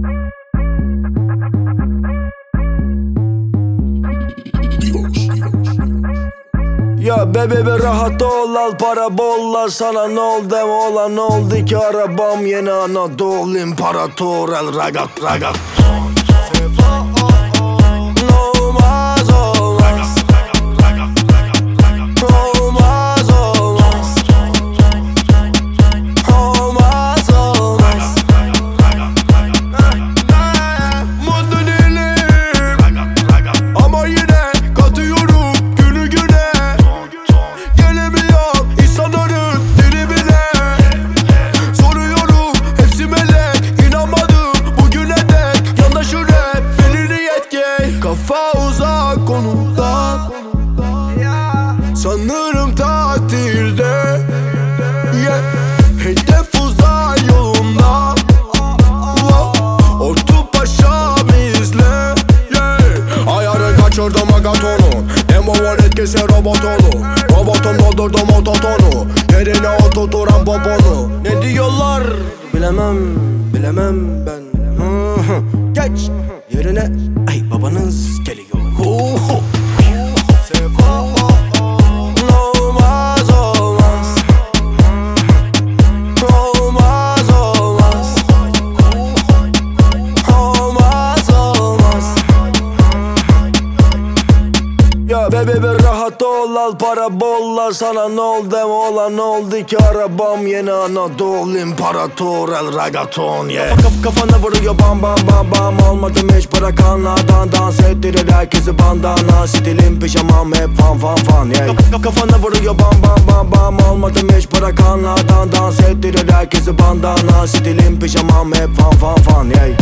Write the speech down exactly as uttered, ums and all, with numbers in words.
Ya bebe be rahat ol, al para bol, sana ne oldu deme olan ne oldu ki arabam yeni Anadolu İmparator el ragat ragat. Olmaz olmaz, olmaz olmaz, olmaz olmaz. Mutlu değilim ama yine katıyorum günü güne. Gelemiyorum insanların tribine. Soruyorum hepsi melek, inanmadım bugüne dek. Yandaşı rap verir yetki, kafa uzak konudan. Sanırım tatilde, yeah. Hedef uzay yolunda, wow. Ortu paşam izle, yeah. Ayarı kaçırdım agatonu, Demo'nun etkisi robotonu. Robotum doldurdum ototonu, yerine oturturan poponu. Ne diyorlar bilemem, bilemem ben. Hı hı. Geç yerine, ay babanız geliyor. Hu hu. Olmaz olmaz, olmaz olmaz, olmaz olmaz. Ya bebe bir rahat ol, al para bol, sana ne oldu deme olan ne oldu ki arabam yeni Anadolu İmparator el ragaton, yeah. Kaf kafana vuruyor bam bam bam bam, olmadım hiç bırakanlardan. Dans ettirir herkesi bandana, stilim pijamam hep fan fan fan, yeah. Kaf kafana vuruyor bam bam bam bam, olmadım hiç bırakanlardan. Dans ettirir herkesi bandana, stilim pijamam hep fan fan fan, yeah.